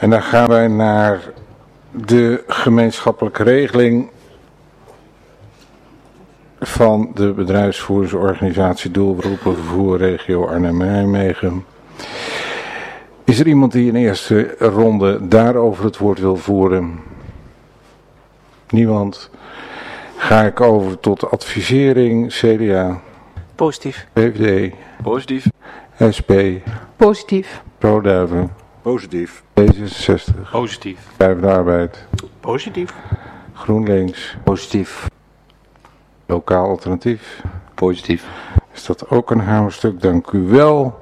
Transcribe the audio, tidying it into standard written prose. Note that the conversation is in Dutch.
En dan gaan wij naar de gemeenschappelijke regeling van de bedrijfsvoeringsorganisatie Doelberoepen Vervoer Regio Arnhem-Nijmegen. Is er iemand die in eerste ronde daarover het woord wil voeren? Niemand. Ga ik over tot de advisering. CDA. Positief. VVD. Positief. SP. Positief. Pro-Duiven. Positief. D66. Positief. Partij van de Arbeid. Positief. GroenLinks. Positief. Lokaal Alternatief. Positief. Is dat ook een hamerstuk? Dank u wel.